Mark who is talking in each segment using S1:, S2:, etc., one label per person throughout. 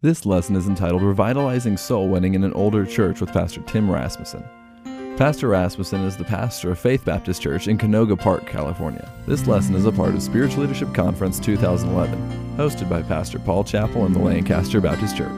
S1: This lesson is entitled Revitalizing Soul Winning in an Older Church with Pastor Tim Rasmussen. Pastor Rasmussen is the pastor of Faith Baptist Church in Canoga Park, California. This lesson is a part of Spiritual Leadership Conference 2011, hosted by Pastor Paul Chappell and the Lancaster Baptist Church.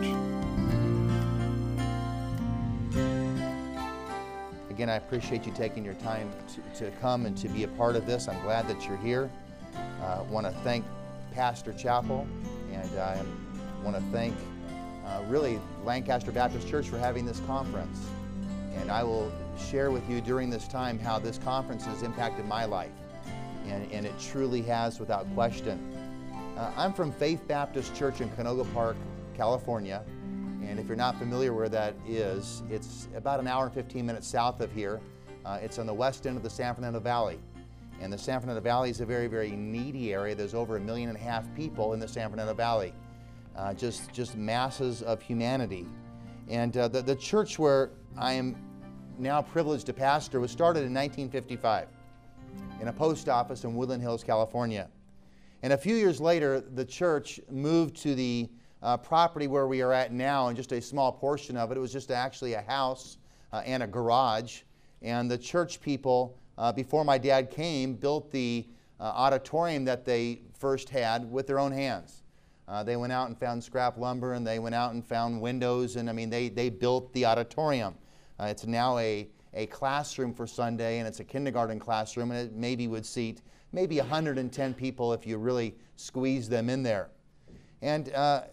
S2: Again, I appreciate you taking your time to come and to be a part of this. I'm glad that you're here. I want to thank Pastor Chappell, and I want to thank really Lancaster Baptist Church for having this conference. And I will share with you during this time how this conference has impacted my life. And it truly has, without question. I'm from Faith Baptist Church in Canoga Park, California. And if you're not familiar where that is, it's about an hour and 15 minutes south of here. It's on the west end of the San Fernando Valley. And the San Fernando Valley is a very, very needy area. There's over 1.5 million people in the San Fernando Valley. Just masses of humanity. And the church where I am now privileged to pastor was started in 1955 in a post office in Woodland Hills, California. And a few years later, the church moved to the property where we are at now, and just a small portion of it. It was just actually a house and a garage. And the church people, before my dad came, built the auditorium that they first had with their own hands. They went out and found scrap lumber, and they went out and found windows, and I mean, they built the auditorium. It's now a classroom for Sunday, and it's a kindergarten classroom, and it maybe would seat maybe 110 people if you really squeeze them in there. And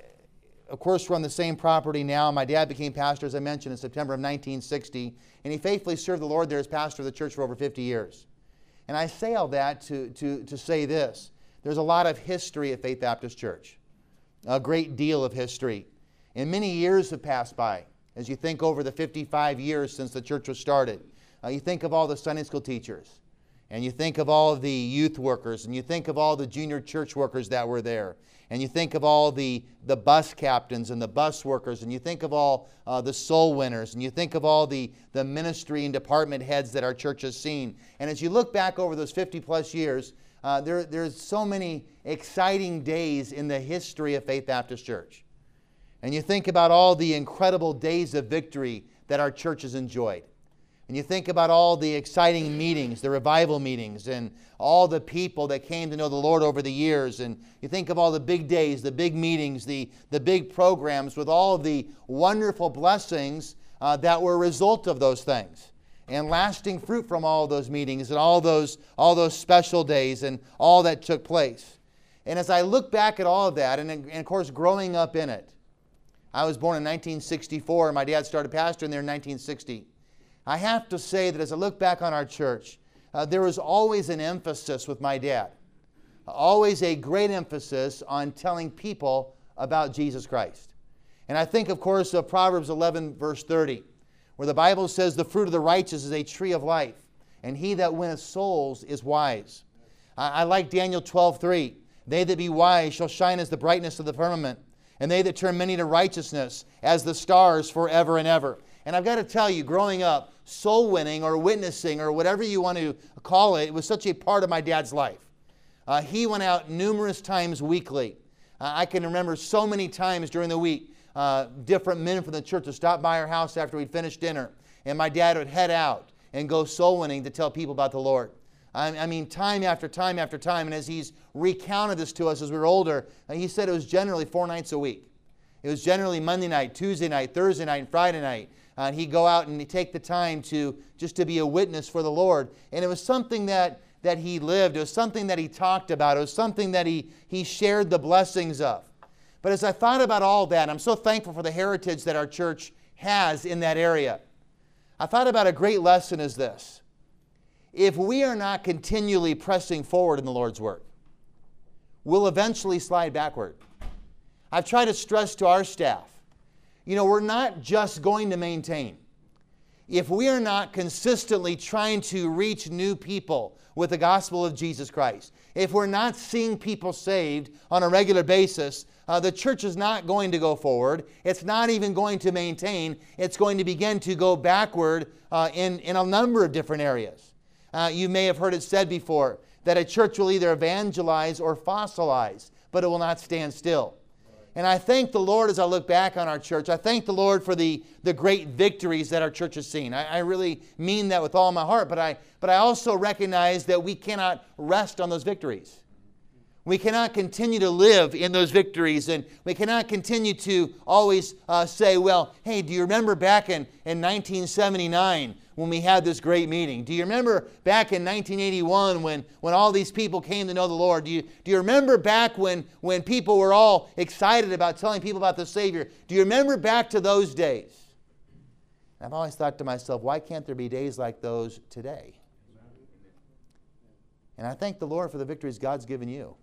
S2: of course, we're on the same property now. My dad became pastor, as I mentioned, in September of 1960, and he faithfully served the Lord there as pastor of the church for over 50 years. And I say all that to say this. There's a lot of history at Faith Baptist Church, a great deal of history. And many years have passed by. As you think over the 55 years since the church was started, you think of all the Sunday school teachers, and you think of all of the youth workers, and you think of all the junior church workers that were there, and you think of all the bus captains and the bus workers, and you think of all the soul winners, and you think of all the ministry and department heads that our church has seen. And as you look back over those 50 plus years, there's so many exciting days in the history of Faith Baptist Church. And you think about all the incredible days of victory that our church has enjoyed. And you think about all the exciting meetings, the revival meetings, and all the people that came to know the Lord over the years. And you think of all the big days, the big meetings, the big programs with all of the wonderful blessings that were a result of those things. And lasting fruit from all of those meetings and all those special days and all that took place. And as I look back at all of that, and of course growing up in it, I was born in 1964, and my dad started pastoring there in 1960. I have to say that as I look back on our church, there was always an emphasis with my dad. Always a great emphasis on telling people about Jesus Christ. And I think, of course, of Proverbs 11, verse 30, where the Bible says, "The fruit of the righteous is a tree of life, and he that winneth souls is wise." I like Daniel 12:3. "They that be wise shall shine as the brightness of the firmament, and they that turn many to righteousness as the stars forever and ever." And I've got to tell you, growing up, soul winning or witnessing or whatever you want to call it, it was such a part of my dad's life. He went out numerous times weekly. I can remember so many times during the week, different men from the church would stop by our house after we'd finished dinner, and my dad would head out and go soul winning to tell people about the Lord. I mean, time after time after time. And as he's recounted this to us as we were older, he said it was generally 4 nights a week. It was generally Monday night, Tuesday night, Thursday night, and Friday night. And he'd go out and he'd take the time to be a witness for the Lord. And it was something that he lived. It was something that he talked about. It was something that he shared the blessings of. But as I thought about all that, I'm so thankful for the heritage that our church has in that area. I thought about a great lesson as this. If we are not continually pressing forward in the Lord's work, we'll eventually slide backward. I've tried to stress to our staff, we're not just going to maintain. If we are not consistently trying to reach new people with the gospel of Jesus Christ, if we're not seeing people saved on a regular basis, the church is not going to go forward. It's not even going to maintain. It's going to begin to go backward in a number of different areas. You may have heard it said before that a church will either evangelize or fossilize, but it will not stand still. And I thank the Lord as I look back on our church. I thank the Lord for the great victories that our church has seen. I really mean that with all my heart, but I also recognize that we cannot rest on those victories. We cannot continue to live in those victories, and we cannot continue to always say, well, hey, do you remember back in 1979 when we had this great meeting? Do you remember back in 1981 when all these people came to know the Lord? Do you remember back when people were all excited about telling people about the Savior? Do you remember back to those days? I've always thought to myself, why can't there be days like those today? And I thank the Lord for the victories God's given you.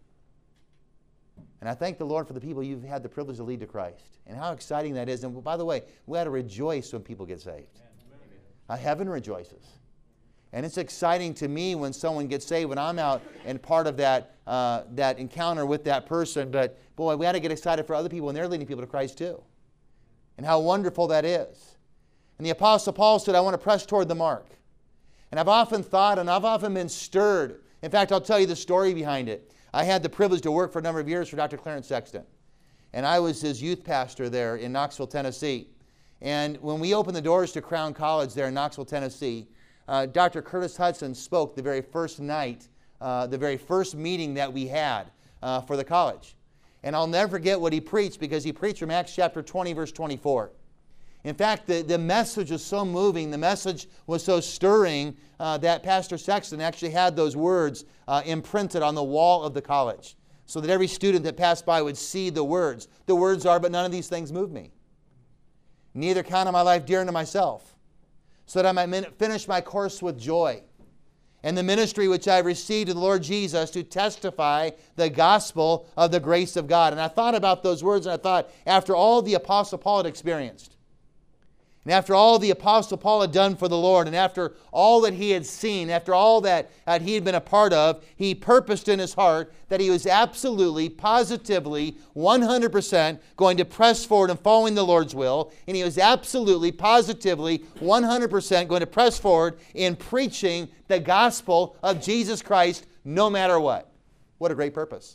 S2: And I thank the Lord for the people you've had the privilege to lead to Christ. And how exciting that is. And by the way, we ought to rejoice when people get saved. Heaven rejoices. And it's exciting to me when someone gets saved, when I'm out and part of that encounter with that person. But boy, we ought to get excited for other people when they're leading people to Christ too. And how wonderful that is. And the Apostle Paul said, I want to press toward the mark. And I've often thought, and I've often been stirred. In fact, I'll tell you the story behind it. I had the privilege to work for a number of years for Dr. Clarence Sexton. And I was his youth pastor there in Knoxville, Tennessee. And when we opened the doors to Crown College there in Knoxville, Tennessee, Dr. Curtis Hudson spoke the very first night, the very first meeting that we had for the college. And I'll never forget what he preached, because he preached from Acts chapter 20, verse 24. In fact, the message was so moving, the message was so stirring that Pastor Sexton actually had those words imprinted on the wall of the college so that every student that passed by would see the words. The words are, but none of these things move me. Neither count I my life dear unto myself, so that I might finish my course with joy, and the ministry which I have received of the Lord Jesus to testify the gospel of the grace of God. And I thought about those words, and I thought, after all the Apostle Paul had experienced, and after all the Apostle Paul had done for the Lord, and after all that he had seen, after all that he had been a part of, he purposed in his heart that he was absolutely, positively, 100% going to press forward in following the Lord's will. And he was absolutely, positively, 100% going to press forward in preaching the gospel of Jesus Christ no matter what. What a great purpose.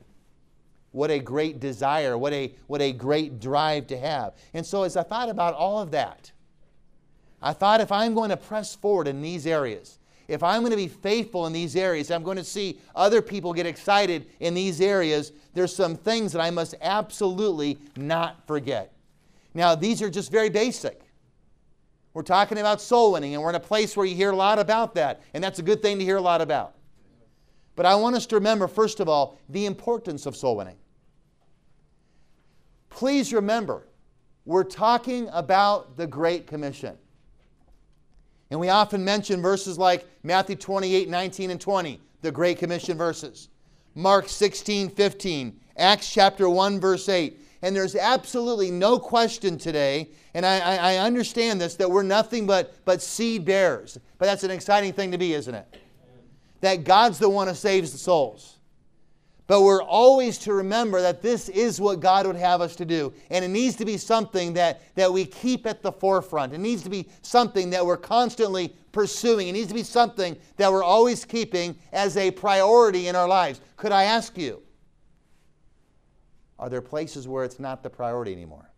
S2: What a great desire, what a great drive to have. And so as I thought about all of that, I thought, if I'm going to press forward in these areas, if I'm going to be faithful in these areas, I'm going to see other people get excited in these areas, there's some things that I must absolutely not forget. Now, these are just very basic. We're talking about soul winning, and we're in a place where you hear a lot about that, and that's a good thing to hear a lot about. But I want us to remember, first of all, the importance of soul winning. Please remember, we're talking about the Great Commission. And we often mention verses like Matthew 28, 19, and 20, the Great Commission verses. Mark 16, 15, Acts chapter 1, verse 8. And there's absolutely no question today, and I understand this, that we're nothing but seed bearers. But that's an exciting thing to be, isn't it? That God's the one who saves the souls. But we're always to remember that this is what God would have us to do. And it needs to be something that we keep at the forefront. It needs to be something that we're constantly pursuing. It needs to be something that we're always keeping as a priority in our lives. Could I ask you, are there places where it's not the priority anymore?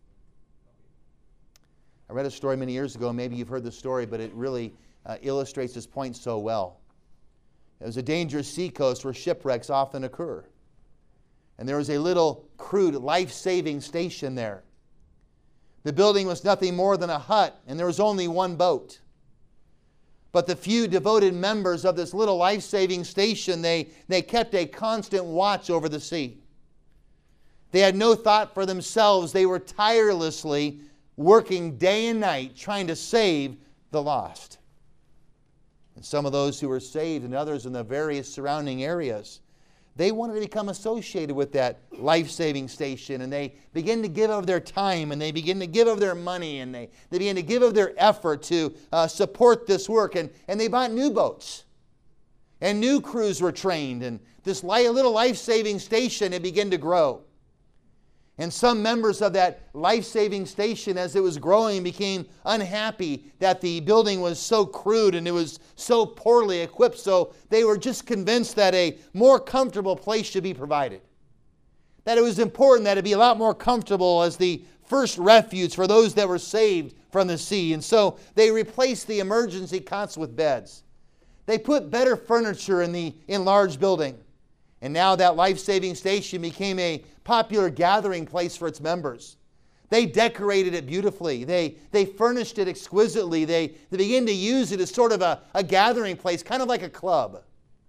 S2: I read a story many years ago. Maybe you've heard the story, but it really illustrates this point so well. It was a dangerous seacoast where shipwrecks often occur. And there was a little crude life-saving station there. The building was nothing more than a hut, and there was only one boat. But the few devoted members of this little life-saving station, they kept a constant watch over the sea. They had no thought for themselves. They were tirelessly working day and night trying to save the lost. And some of those who were saved and others in the various surrounding areas, they wanted to become associated with that life-saving station, and they began to give of their time, and they began to give of their money, and they began to give of their effort to support this work, and they bought new boats. And new crews were trained, and this little life-saving station, it began to grow. And some members of that life-saving station, as it was growing, became unhappy that the building was so crude and it was so poorly equipped. So they were just convinced that a more comfortable place should be provided. that it was important that it be a lot more comfortable as the first refuge for those that were saved from the sea. And so they replaced the emergency cots with beds. They put better furniture in the enlarged building. And now that life-saving station became a popular gathering place for its members. They decorated it beautifully. They furnished it exquisitely. They began to use it as sort of a gathering place, kind of like a club.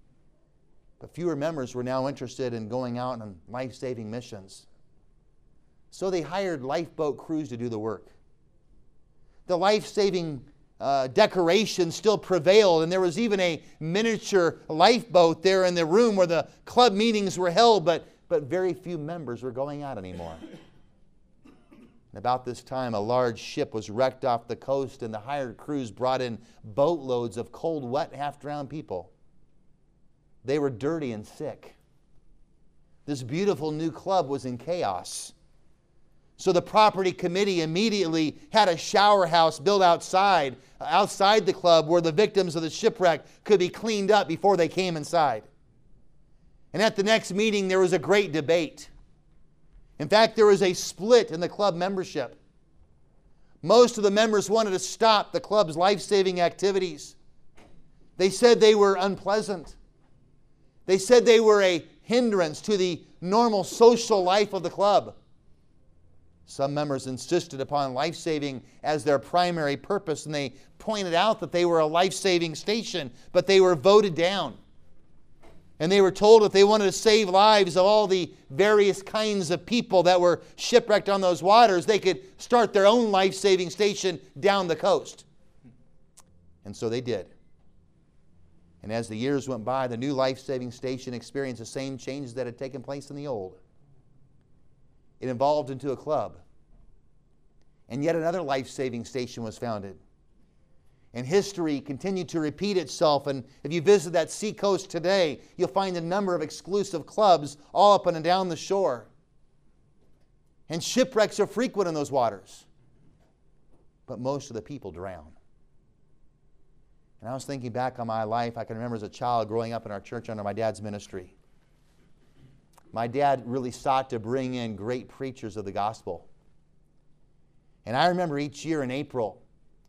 S2: But fewer members were now interested in going out on life-saving missions. So they hired lifeboat crews to do the work. The life-saving decoration still prevailed, and there was even a miniature lifeboat there in the room where the club meetings were held, but very few members were going out anymore. And about this time, a large ship was wrecked off the coast, and the hired crews brought in boatloads of cold, wet, half-drowned people. They were dirty and sick. This beautiful new club was in chaos. So the property committee immediately had a shower house built outside the club where the victims of the shipwreck could be cleaned up before they came inside. And at the next meeting, there was a great debate. In fact, there was a split in the club membership. Most of the members wanted to stop the club's life-saving activities. They said they were unpleasant. They said they were a hindrance to the normal social life of the club. Some members insisted upon life-saving as their primary purpose, and they pointed out that they were a life-saving station, but they were voted down. And they were told if they wanted to save lives of all the various kinds of people that were shipwrecked on those waters, they could start their own life-saving station down the coast. And so they did. And as the years went by, the new life-saving station experienced the same changes that had taken place in the old. It evolved into a club. And yet another life-saving station was founded. And history continued to repeat itself. And if you visit that seacoast today, you'll find a number of exclusive clubs all up and down the shore. And shipwrecks are frequent in those waters. But most of the people drown. And I was thinking back on my life. I can remember as a child growing up in our church under my dad's ministry. My dad really sought to bring in great preachers of the gospel. And I remember each year in April,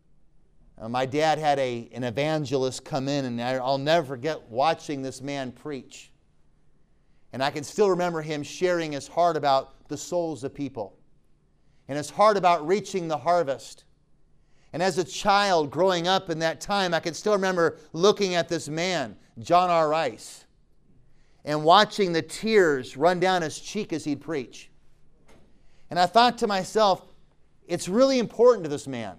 S2: my dad had an evangelist come in, and I'll never forget watching this man preach. And I can still remember him sharing his heart about the souls of people and his heart about reaching the harvest. And as a child growing up in that time, I can still remember looking at this man, John R. Rice, and watching the tears run down his cheek as he'd preach. And I thought to myself, it's really important to this man.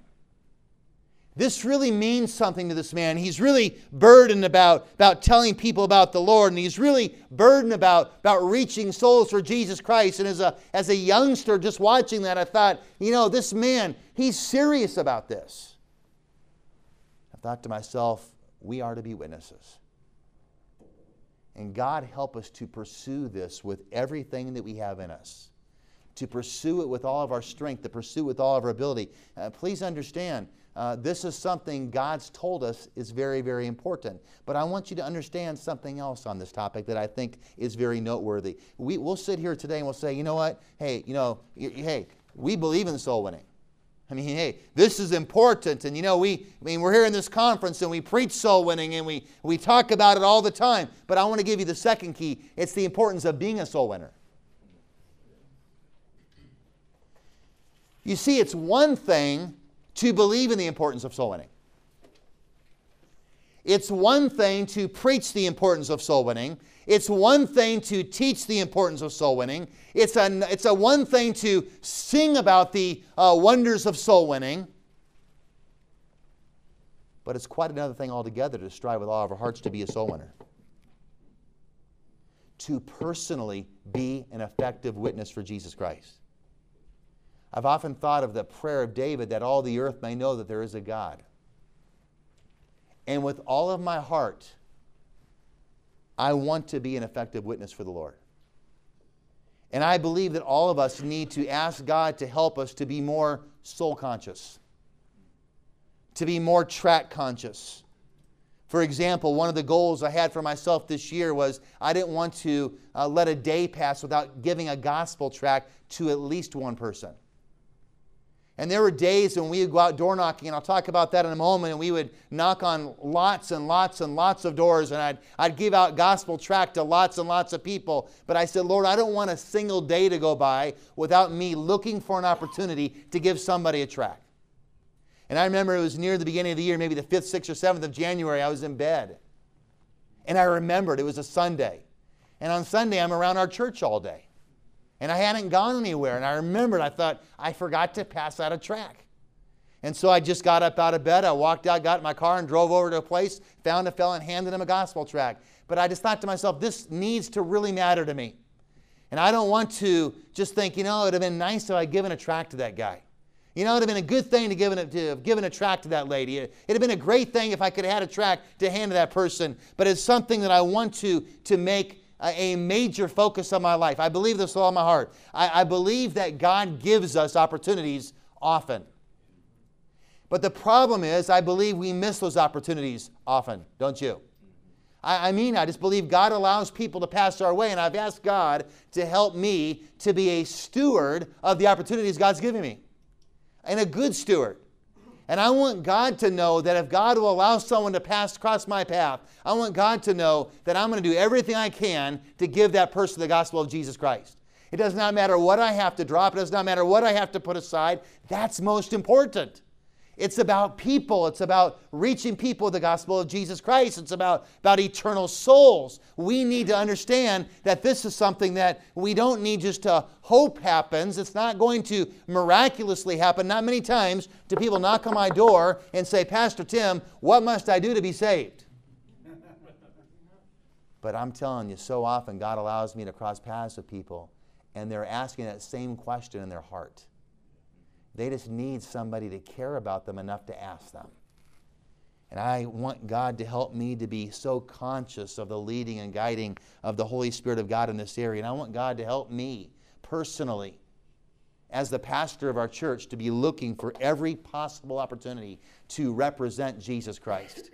S2: This really means something to this man. He's really burdened about telling people about the Lord, and he's really burdened about reaching souls for Jesus Christ. And as a youngster just watching that, I thought, this man, he's serious about this. I thought to myself, we are to be witnesses. And God help us to pursue this with everything that we have in us. To pursue it with all of our strength, to pursue it with all of our ability. Please understand, this is something God's told us is very, very important. But I want you to understand something else on this topic that I think is very noteworthy. We'll sit here today and we'll say, you know what? Hey, we believe in soul winning. I mean, hey, this is important. And we're here in this conference and we preach soul winning and we talk about it all the time. But I want to give you the second key. It's the importance of being a soul winner. You see, it's one thing to believe in the importance of soul winning. It's one thing to preach the importance of soul winning. It's one thing to teach the importance of soul winning. It's a one thing to sing about the wonders of soul winning. But it's quite another thing altogether to strive with all of our hearts to be a soul winner. To personally be an effective witness for Jesus Christ. I've often thought of the prayer of David that all the earth may know that there is a God. And with all of my heart, I want to be an effective witness for the Lord. And I believe that all of us need to ask God to help us to be more soul conscious, to be more track conscious. For example, one of the goals I had for myself this year was I didn't want to let a day pass without giving a gospel tract to at least one person. And there were days when we would go out door knocking, and I'll talk about that in a moment, and we would knock on lots and lots and lots of doors, and I'd give out gospel tract to lots and lots of people. But I said, Lord, I don't want a single day to go by without me looking for an opportunity to give somebody a tract. And I remember it was near the beginning of the year, maybe the 5th, 6th, or 7th of January, I was in bed. And I remembered it was a Sunday. And on Sunday, I'm around our church all day. And I hadn't gone anywhere. And I remembered, I thought, I forgot to pass out a tract. And so I just got up out of bed. I walked out, got in my car, and drove over to a place, found a fellow, and handed him a gospel tract. But I just thought to myself, this needs to really matter to me. And I don't want to just think, it would have been nice if I'd given a tract to that guy. It would have been a good thing to have given a tract to that lady. It would have been a great thing if I could have had a tract to hand to that person. But it's something that I want to make a major focus of my life. I believe this with all my heart. I believe that God gives us opportunities often. But the problem is, I believe we miss those opportunities often, don't you? I just believe God allows people to pass our way, and I've asked God to help me to be a steward of the opportunities God's given me. And a good steward. And I want God to know that if God will allow someone to pass across my path, I want God to know that I'm going to do everything I can to give that person the gospel of Jesus Christ. It does not matter what I have to drop. It does not matter what I have to put aside. That's most important. It's about people. It's about reaching people with the gospel of Jesus Christ. It's about eternal souls. We need to understand that this is something that we don't need just to hope happens. It's not going to miraculously happen. Not many times do people knock on my door and say, Pastor Tim, what must I do to be saved? But I'm telling you, so often God allows me to cross paths with people, and they're asking that same question in their heart. They just need somebody to care about them enough to ask them. And I want God to help me to be so conscious of the leading and guiding of the Holy Spirit of God in this area. And I want God to help me personally, as the pastor of our church, to be looking for every possible opportunity to represent Jesus Christ.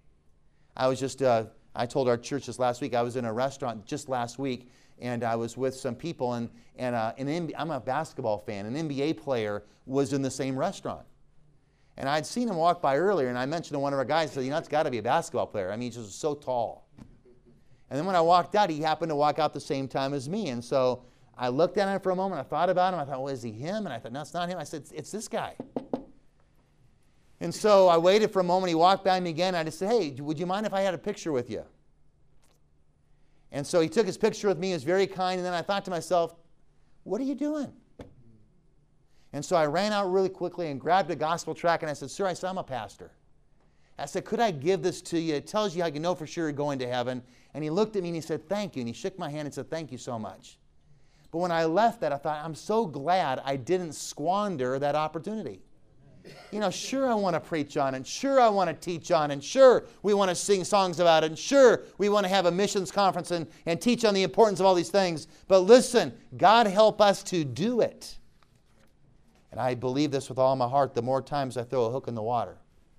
S2: I told our church this last week, I was in a restaurant just last week, and I was with some people, and I'm a basketball fan. An NBA player was in the same restaurant. And I'd seen him walk by earlier, and I mentioned to one of our guys, I said, it's got to be a basketball player. He's just so tall. And then when I walked out, he happened to walk out the same time as me. And so I looked at him for a moment. I thought about him. I thought, well, is he him? And I thought, no, it's not him. I said, it's this guy. And so I waited for a moment. He walked by me again. I just said, hey, would you mind if I had a picture with you? And so he took his picture with me. He was very kind. And then I thought to myself, what are you doing? And so I ran out really quickly and grabbed a gospel tract. And I said, sir, I'm a pastor. I said, could I give this to you? It tells you how you know for sure you're going to heaven. And he looked at me and he said, thank you. And he shook my hand and said, thank you so much. But when I left that, I thought, I'm so glad I didn't squander that opportunity. Sure I want to preach on it. Sure I want to teach on it. And sure we want to sing songs about it. And sure we want to have a missions conference and teach on the importance of all these things. But listen, God help us to do it. And I believe this with all my heart. The more times I throw a hook in the water,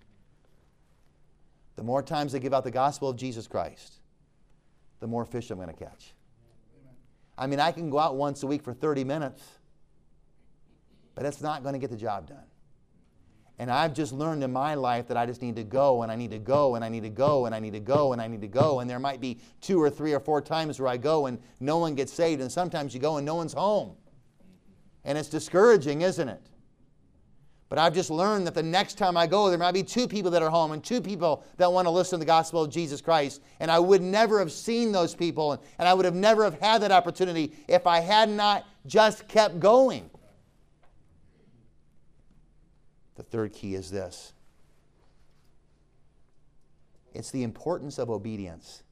S2: the more times I give out the gospel of Jesus Christ, the more fish I'm going to catch. I can go out once a week for 30 minutes, but it's not going to get the job done. And I've just learned in my life that I just need to go, and I need to go, and I need to go, and I need to go, and I need to go. And there might be 2 or 3 or 4 times where I go and no one gets saved, and sometimes you go and no one's home. And it's discouraging, isn't it? But I've just learned that the next time I go, there might be 2 people that are home and 2 people that want to listen to the gospel of Jesus Christ. And I would never have seen those people, and I would have never have had that opportunity if I had not just kept going. The third key is this. It's the importance of obedience.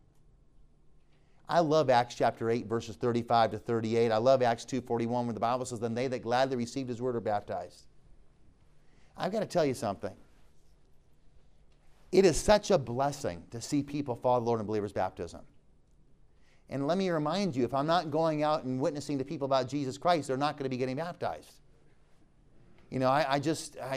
S2: I love Acts chapter 8, verses 35 to 38. I love Acts 2:41, where the Bible says, then they that gladly received his word are baptized. I've got to tell you something. It is such a blessing to see people follow the Lord in believers' baptism. And let me remind you, if I'm not going out and witnessing to people about Jesus Christ, they're not going to be getting baptized. I just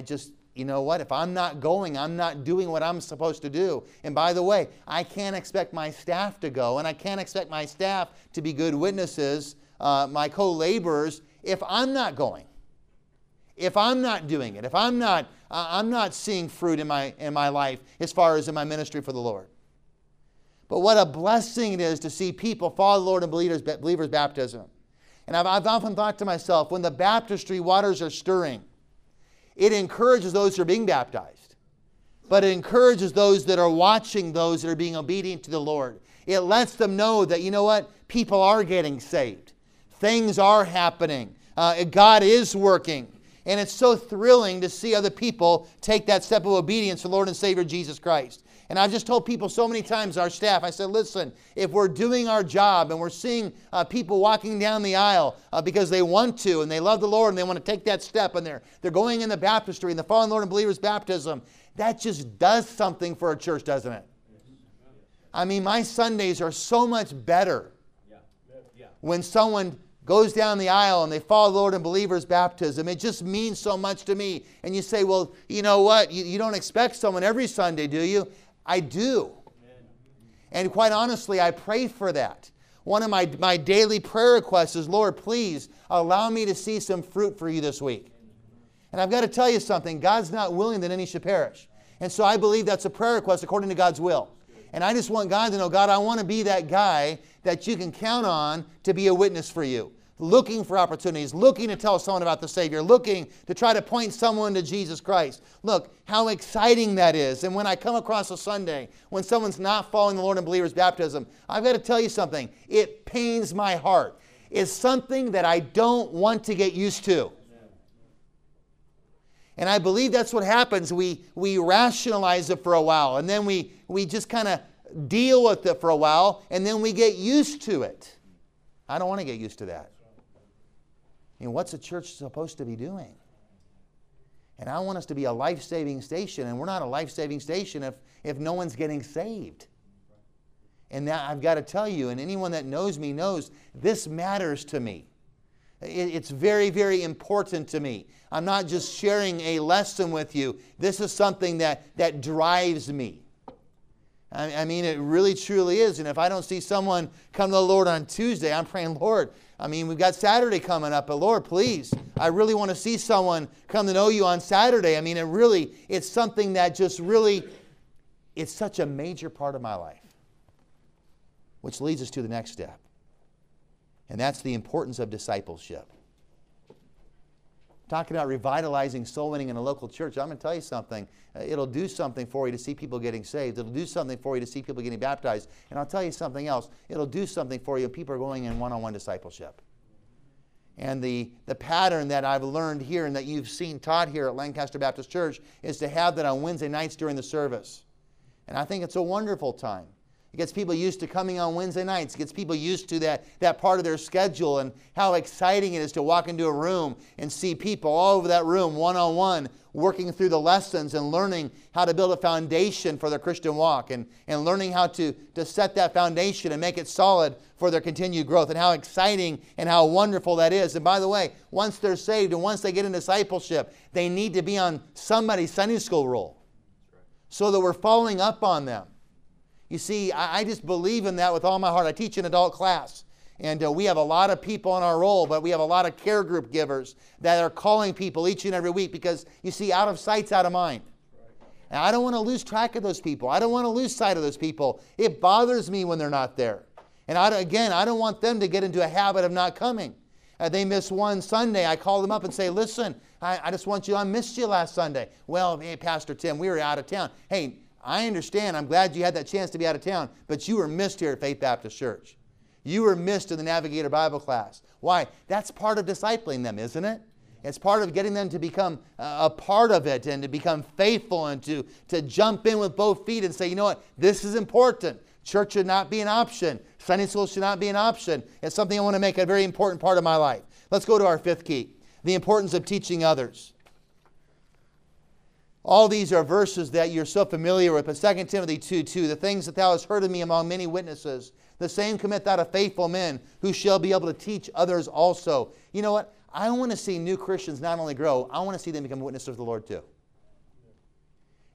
S2: you know what? If I'm not going, I'm not doing what I'm supposed to do. And by the way, I can't expect my staff to go, and I can't expect my staff to be good witnesses, my co-laborers, if I'm not going. If I'm not doing it, if I'm not seeing fruit in my life as far as in my ministry for the Lord. But what a blessing it is to see people follow the Lord in believers' baptism. And I've often thought to myself, when the baptistry waters are stirring, it encourages those who are being baptized. But it encourages those that are watching those that are being obedient to the Lord. It lets them know that, you know what? People are getting saved. Things are happening. God is working. And it's so thrilling to see other people take that step of obedience to Lord and Savior Jesus Christ. And I've just told people so many times, our staff, I said, listen, if we're doing our job and we're seeing people walking down the aisle because they want to and they love the Lord and they want to take that step and they're going in the baptistry and they're following the Lord and believers' baptism, that just does something for a church, doesn't it? I mean, my Sundays are so much better when someone goes down the aisle and they follow the Lord in believers' baptism. It just means so much to me. And you say, well, you know what? You don't expect someone every Sunday, do you? I do. And quite honestly, I pray for that. One of my daily prayer requests is, Lord, please allow me to see some fruit for you this week. And I've got to tell you something. God's not willing that any should perish. And so I believe that's a prayer request according to God's will. And I just want God to know, God, I want to be that guy that you can count on to be a witness for you. Looking for opportunities, looking to tell someone about the Savior, looking to try to point someone to Jesus Christ. Look, how exciting that is. And when I come across a Sunday, when someone's not following the Lord in believers' baptism, I've got to tell you something. It pains my heart. It's something that I don't want to get used to. And I believe that's what happens. We rationalize it for a while, and then we just kind of deal with it for a while, and then we get used to it. I don't want to get used to that. And what's a church supposed to be doing? And I want us to be a life-saving station, and we're not a life-saving station if no one's getting saved. And that I've got to tell you, and anyone that knows me knows, this matters to me. It's very, very important to me. I'm not just sharing a lesson with you. This is something that drives me. I mean, it really, truly is. And if I don't see someone come to the Lord on Tuesday, I'm praying, Lord, I mean, we've got Saturday coming up, but Lord, please, I really want to see someone come to know you on Saturday. I mean, it's something that just really, it's such a major part of my life. Which leads us to the next step. And that's the importance of discipleship. Talking about revitalizing soul winning in a local church, I'm going to tell you something. It'll do something for you to see people getting saved. It'll do something for you to see people getting baptized. And I'll tell you something else. It'll do something for you if people are going in one-on-one discipleship. And the pattern that I've learned here and that you've seen taught here at Lancaster Baptist Church is to have that on Wednesday nights during the service. And I think it's a wonderful time. It gets people used to coming on Wednesday nights. It gets people used to that part of their schedule and how exciting it is to walk into a room and see people all over that room, one-on-one, working through the lessons and learning how to build a foundation for their Christian walk and learning how to set that foundation and make it solid for their continued growth, and how exciting and how wonderful that is. And by the way, once they're saved and once they get in discipleship, they need to be on somebody's Sunday school roll so that we're following up on them. You see, I just believe in that with all my heart. I teach an adult class, and we have a lot of people on our roll, but we have a lot of care group givers that are calling people each and every week because, you see, out of sight's out of mind. And I don't want to lose track of those people. I don't want to lose sight of those people. It bothers me when they're not there. And I don't want them to get into a habit of not coming. They miss one Sunday. I call them up and say, listen, I just want you, I missed you last Sunday. Well, hey, Pastor Tim, we were out of town. Hey, I understand. I'm glad you had that chance to be out of town, but you were missed here at Faith Baptist Church. You were missed in the Navigator Bible class. Why? That's part of discipling them, isn't it? It's part of getting them to become a part of it and to become faithful and to jump in with both feet and say, you know what, this is important. Church should not be an option. Sunday school should not be an option. It's something I want to make a very important part of my life. Let's go to our fifth key, the importance of teaching others. All these are verses that you're so familiar with, but 2 Timothy 2:2, the things that thou hast heard of me among many witnesses, the same commit thou to faithful men who shall be able to teach others also. You know what? I want to see new Christians not only grow, I want to see them become witnesses of the Lord too.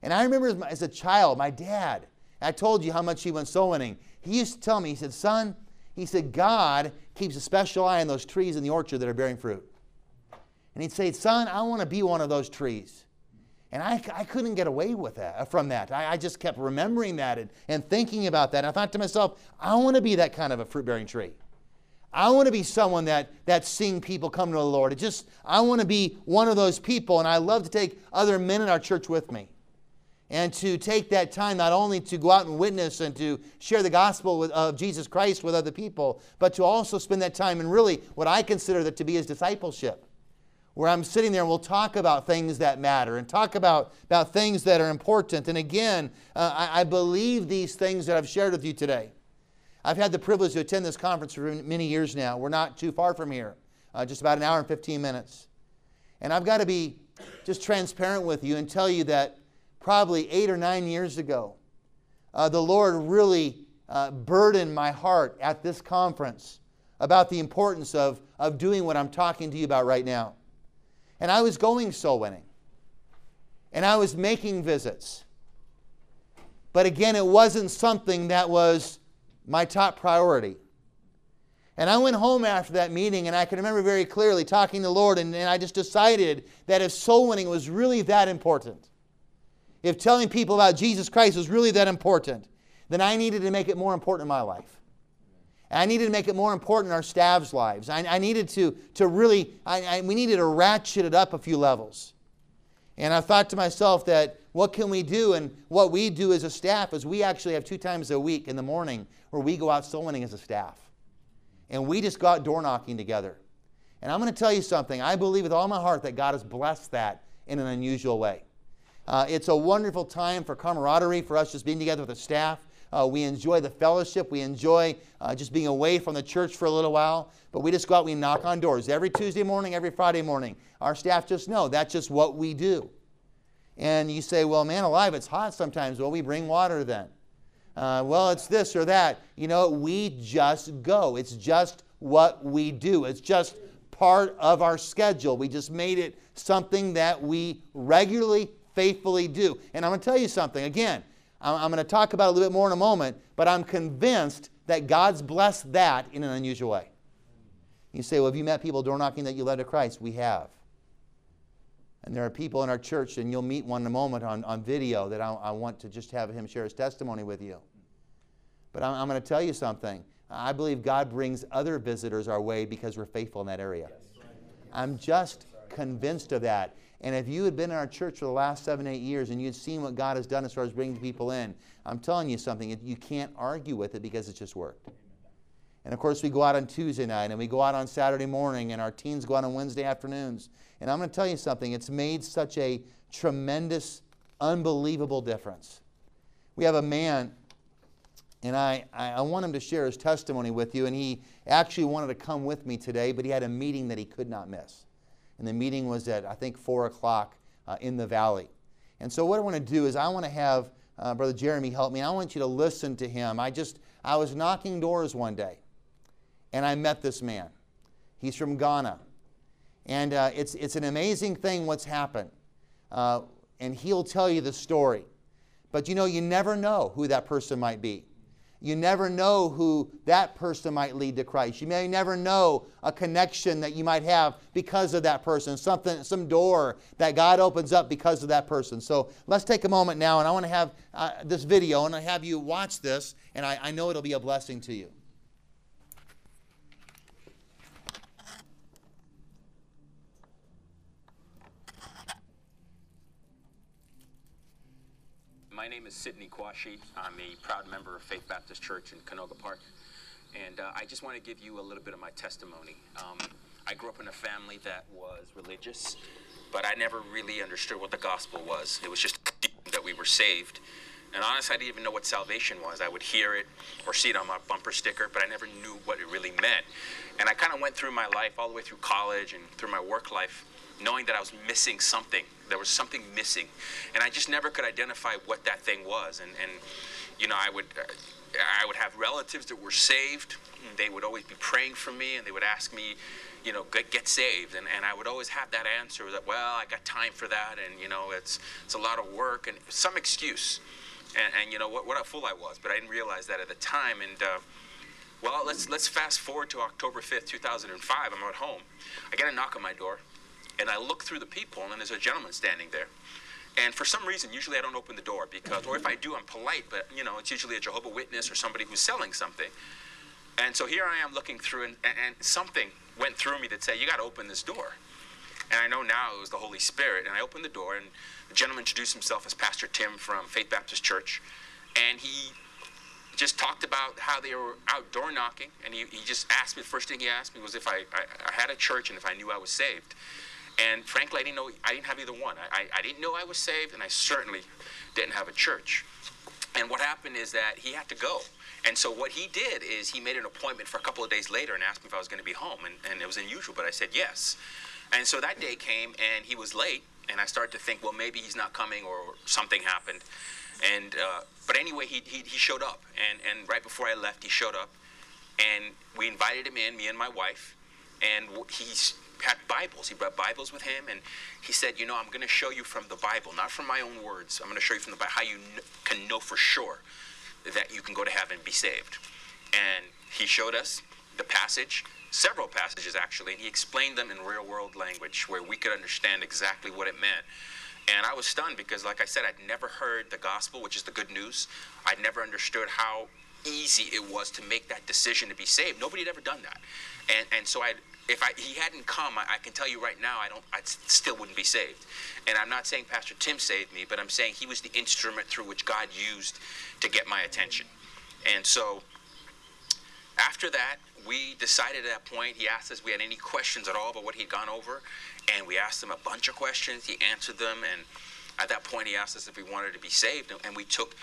S2: And I remember as a child, my dad, I told you how much he went soul winning. He used to tell me, he said, son, he said, God keeps a special eye on those trees in the orchard that are bearing fruit. And he'd say, son, I want to be one of those trees. And I couldn't get away with that, from that. I just kept remembering that and thinking about that. And I thought to myself, I want to be that kind of a fruit-bearing tree. I want to be someone that's seeing people come to the Lord. I want to be one of those people, and I love to take other men in our church with me. And to take that time not only to go out and witness and to share the gospel of Jesus Christ with other people, but to also spend that time in really what I consider that to be his discipleship, where I'm sitting there and we'll talk about things that matter and talk about things that are important. And again, I believe these things that I've shared with you today. I've had the privilege to attend this conference for many years now. We're not too far from here, just about an hour and 15 minutes. And I've got to be just transparent with you and tell you that probably 8 or 9 years ago, the Lord really burdened my heart at this conference about the importance of doing what I'm talking to you about right now. And I was going soul winning. And I was making visits. But again, it wasn't something that was my top priority. And I went home after that meeting, and I can remember very clearly talking to the Lord, and I just decided that if soul winning was really that important, if telling people about Jesus Christ was really that important, then I needed to make it more important in my life. And I needed to make it more important in our staff's lives. I needed to really, we needed to ratchet it up a few levels. And I thought to myself that what can we do? And what we do as a staff is we actually have 2 times a week in the morning where we go out soul winning as a staff. And we just go out door knocking together. And I'm going to tell you something. I believe with all my heart that God has blessed that in an unusual way. It's a wonderful time for camaraderie, for us just being together with the staff. We enjoy the fellowship. We enjoy just being away from the church for a little while. But we just go out and we knock on doors every Tuesday morning, every Friday morning. Our staff just know that's just what we do. And you say, well, man alive, it's hot sometimes. Well, we bring water then. Well, it's this or that. You know, we just go. It's just what we do. It's just part of our schedule. We just made it something that we regularly, faithfully do. And I'm going to tell you something. Again, I'm going to talk about it a little bit more in a moment, but I'm convinced that God's blessed that in an unusual way. You say, well, have you met people door knocking that you led to Christ? We have. And there are people in our church, and you'll meet one in a moment on video that I want to just have him share his testimony with you. But I'm going to tell you something. I believe God brings other visitors our way because we're faithful in that area. I'm just convinced of that. And if you had been in our church for the last 7, 8 years and you'd seen what God has done as far as bringing people in, I'm telling you something, you can't argue with it because it's just worked. And of course, we go out on Tuesday night and we go out on Saturday morning and our teens go out on Wednesday afternoons. And I'm going to tell you something, it's made such a tremendous, unbelievable difference. We have a man, and I want him to share his testimony with you, and he actually wanted to come with me today, but he had a meeting that he could not miss. And the meeting was at, I think, 4 o'clock in the valley. And so what I want to do is I want to have Brother Jeremy help me. I want you to listen to him. I was knocking doors one day, and I met this man. He's from Ghana. And it's an amazing thing what's happened. And he'll tell you the story. But you know, you never know who that person might be. You never know who that person might lead to Christ. You may never know a connection that you might have because of that person, some door that God opens up because of that person. So let's take a moment now, and I want to have this video, and I have you watch this, and I know it'll be a blessing to you.
S3: My name is Sidney Kwashi. I'm a proud member of Faith Baptist Church in Canoga Park. And I just want to give you a little bit of my testimony. I grew up in a family that was religious, but I never really understood what the gospel was. It was just that we were saved. And honestly, I didn't even know what salvation was. I would hear it or see it on my bumper sticker, but I never knew what it really meant. And I kind of went through my life, all the way through college and through my work life, knowing that I was missing something. There was something missing. And I just never could identify what that thing was. And you know, I would have relatives that were saved. They would always be praying for me, and they would ask me, get saved? And I would always have that answer that, well, I got time for that, and it's a lot of work and some excuse. And what a fool I was, but I didn't realize that at the time. And well, let's fast forward to October 5th, 2005. I'm at home. I get a knock on my door, and I look through the people, and there's a gentleman standing there. And for some reason, usually I don't open the door or if I do, I'm polite, but it's usually a Jehovah's Witness or somebody who's selling something. And so here I am looking through, and something went through me that said, you got to open this door. And I know now it was the Holy Spirit. And I opened the door, and the gentleman introduced himself as Pastor Tim from Faith Baptist Church. And he just talked about how they were out door knocking. And he just asked me, the first thing he asked me was if I had a church and if I knew I was saved. And frankly, I didn't have either one. I didn't know I was saved, and I certainly didn't have a church. And what happened is that he had to go. And so what he did is he made an appointment for a couple of days later and asked me if I was going to be home. And it was unusual, but I said yes. And so that day came, and he was late. And I started to think, well, maybe he's not coming or something happened. And but anyway, he showed up. And right before I left, he showed up. And we invited him in, me and my wife. And he's had Bibles. He brought Bibles with him, and he said, I'm going to show you from the Bible, not from my own words. I'm going to show you from the Bible how you can know for sure that you can go to heaven and be saved. And he showed us the passage, several passages actually, and he explained them in real-world language where we could understand exactly what it meant. And I was stunned because, like I said, I'd never heard the gospel, which is the good news. I'd never understood how easy it was to make that decision to be saved. Nobody had ever done that. And so if he hadn't come, I can tell you right now, I still wouldn't be saved. And I'm not saying Pastor Tim saved me, but I'm saying he was the instrument through which God used to get my attention. And so after that, we decided at that point, he asked us if we had any questions at all about what he'd gone over. And we asked him a bunch of questions. He answered them. And at that point, he asked us if we wanted to be saved. And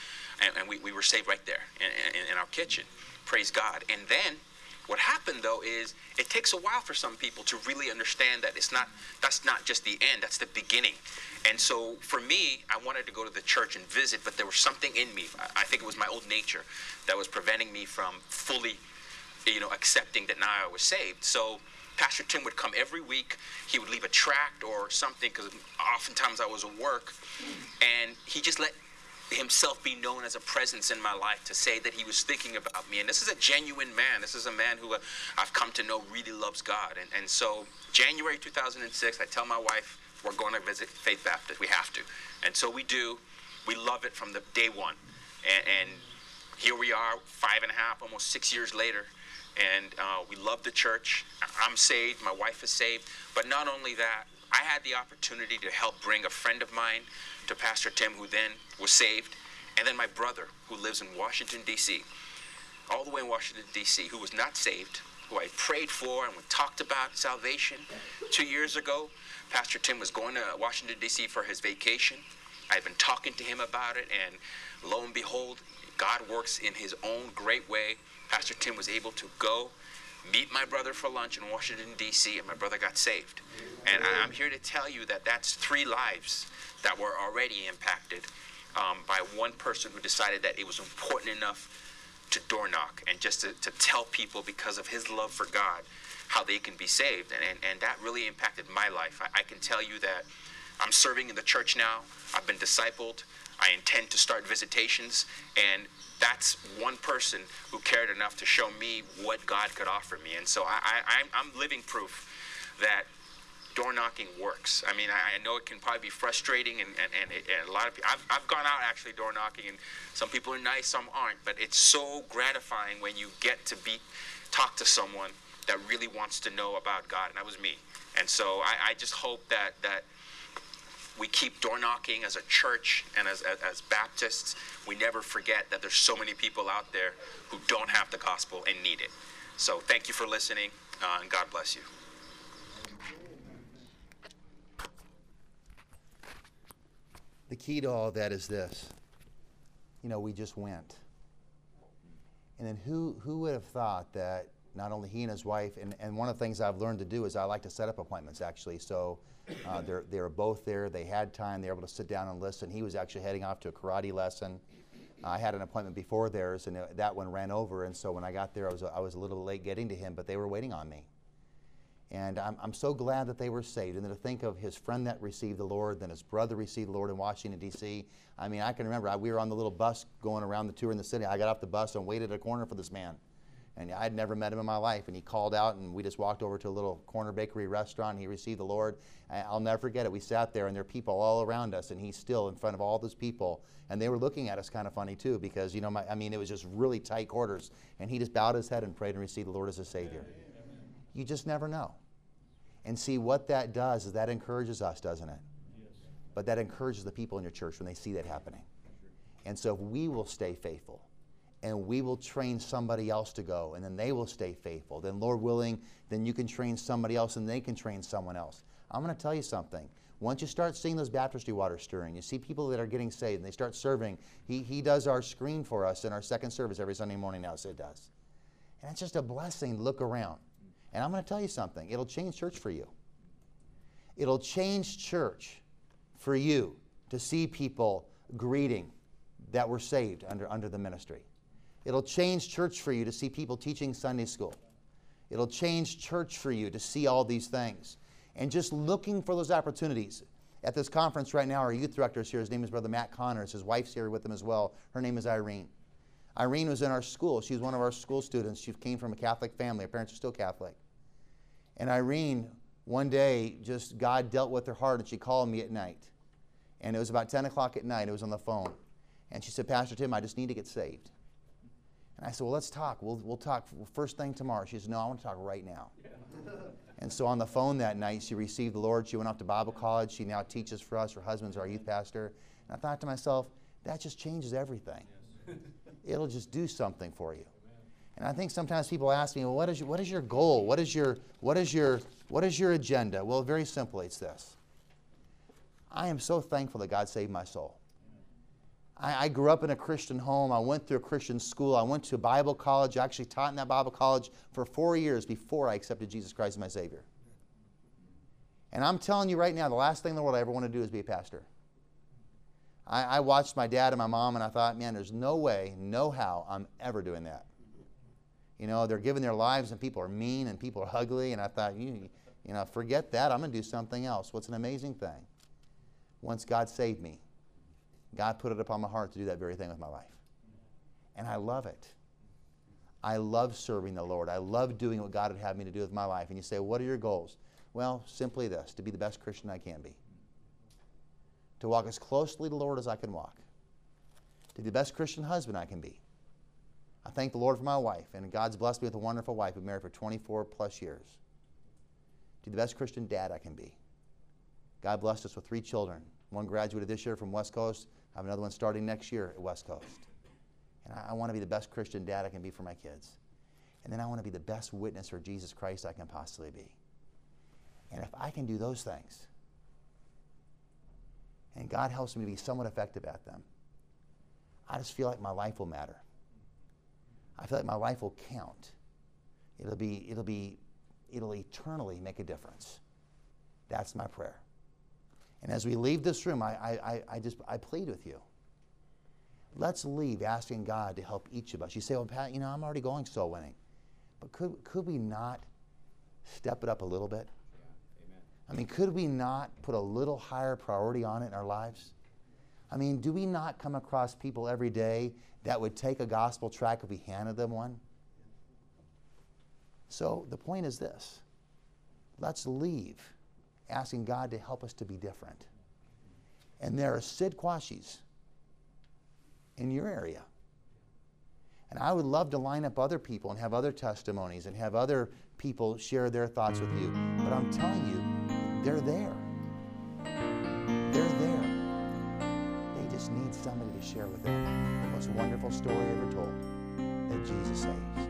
S3: we were saved right there in our kitchen. Praise God. And then what happened, though, is it takes a while for some people to really understand that that's not just the end, that's the beginning. And so for me, I wanted to go to the church and visit, but there was something in me, I think it was my old nature, that was preventing me from fully, accepting that now I was saved. So Pastor Tim would come every week. He would leave a tract or something, because oftentimes I was at work, and he just let himself be known as a presence in my life to say that he was thinking about me. And this is a genuine man. This is a man who I've come to know really loves God. And so January 2006, I tell my wife, we're going to visit Faith Baptist. We have to. And so we do. We love it from the day one. And here we are, 5.5, almost 6 years later. And we love the church. I'm saved. My wife is saved. But not only that, I had the opportunity to help bring a friend of mine to Pastor Tim, who then was saved, and then my brother, who lives in Washington, D.C., all the way in Washington, D.C., who was not saved, who I prayed for and we talked about salvation. 2 years ago, Pastor Tim was going to Washington, D.C. for his vacation. I'd been talking to him about it, and lo and behold, God works in his own great way. Pastor Tim was able to go meet my brother for lunch in Washington, D.C., and my brother got saved. And I'm here to tell you that that's 3 lives that were already impacted by one person who decided that it was important enough to door knock and just to tell people, because of his love for God, how they can be saved. And that really impacted my life. I can tell you that I'm serving in the church now. I've been discipled. I intend to start visitations. And that's one person who cared enough to show me what God could offer me. And so I'm living proof that door knocking works. I mean, I know it can probably be frustrating, and a lot of people, I've gone out actually door knocking, and some people are nice, some aren't, but it's so gratifying when you get to talk to someone that really wants to know about God, and that was me. And so I just hope that we keep door knocking as a church and as Baptists. We never forget that there's so many people out there who don't have the gospel and need it. So thank you for listening, and God bless you.
S2: The key to all that is this. We just went. And then who would have thought that not only he and his wife, and one of the things I've learned to do is I like to set up appointments, actually. So they were both there. They had time. They were able to sit down and listen. He was actually heading off to a karate lesson. I had an appointment before theirs, and that one ran over. And so when I got there, I was a little late getting to him, but they were waiting on me. And I'm so glad that they were saved. And then to think of his friend that received the Lord, then his brother received the Lord in Washington, D.C. I mean, I can remember we were on the little bus going around the tour in the city. I got off the bus and waited at a corner for this man. And I'd never met him in my life. And he called out, and we just walked over to a little corner bakery restaurant, and he received the Lord. And I'll never forget it. We sat there, and there were people all around us, and he's still in front of all those people. And they were looking at us kind of funny, too, because, you know, it was just really tight quarters. And he just bowed his head and prayed and received the Lord as a Savior. You just never know. And see, what that does is that encourages us, doesn't it? Yes. But that encourages the people in your church when they see that happening. And so if we will stay faithful, and we will train somebody else to go, and then they will stay faithful, then Lord willing, then you can train somebody else and they can train someone else. I'm going to tell you something. Once you start seeing those baptistry waters stirring, you see people that are getting saved and they start serving. He does our screen for us in our second service every Sunday morning now, so it does. And it's just a blessing to look around. And I'm going to tell you something. It'll change church for you. It'll change church for you to see people greeting that were saved under the ministry. It'll change church for you to see people teaching Sunday school. It'll change church for you to see all these things. And just looking for those opportunities. At this conference right now, our youth director is here. His name is Brother Matt Connors. His wife's here with him as well. Her name is Irene. Irene was in our school. She was one of our school students. She came from a Catholic family. Her parents are still Catholic. And Irene, one day, just God dealt with her heart, and she called me at night. And it was about 10 o'clock at night. It was on the phone. And she said, Pastor Tim, I just need to get saved. And I said, well, let's talk. We'll talk first thing tomorrow. She said, no, I want to talk right now. And so on the phone that night, she received the Lord. She went off to Bible college. She now teaches for us. Her husband's our youth pastor. And I thought to myself, that just changes everything. It'll just do something for you. And I think sometimes people ask me, well, what is your goal? What is your agenda? Well, very simply, it's this. I am so thankful that God saved my soul. I grew up in a Christian home. I went through a Christian school. I went to Bible college. I actually taught in that Bible college for 4 years before I accepted Jesus Christ as my Savior. And I'm telling you right now, the last thing in the world I ever want to do is be a pastor. I watched my dad and my mom, and I thought, man, there's no way, no how I'm ever doing that. You know, they're giving their lives, and people are mean, and people are ugly, and I thought, you know, forget that. I'm going to do something else. What's an amazing thing? Once God saved me, God put it upon my heart to do that very thing with my life. And I love it. I love serving the Lord. I love doing what God would have me to do with my life. And you say, what are your goals? Well, simply this, to be the best Christian I can be. To walk as closely to the Lord as I can walk. To be the best Christian husband I can be. I thank the Lord for my wife, and God's blessed me with a wonderful wife. We've been married for 24 plus years. To be the best Christian dad I can be. God blessed us with 3 children. One graduated this year from West Coast. I have another one starting next year at West Coast. And I want to be the best Christian dad I can be for my kids. And then I want to be the best witness for Jesus Christ I can possibly be. And if I can do those things, and God helps me to be somewhat effective at them, I just feel like my life will matter. I feel like my life will count. It'll eternally make a difference. That's my prayer. And as we leave this room, I plead with you. Let's leave asking God to help each of us. You say, well, Pat, I'm already going soul winning. But could we not step it up a little bit? Yeah. Amen. I mean, could we not put a little higher priority on it in our lives? I mean, do we not come across people every day that would take a gospel tract if we handed them one? So the point is this. Let's leave asking God to help us to be different. And there are Sid Quashies in your area. And I would love to line up other people and have other testimonies and have other people share their thoughts with you. But I'm telling you, they're there. They're there. They just need somebody to share with them the most wonderful story ever told, that Jesus saves.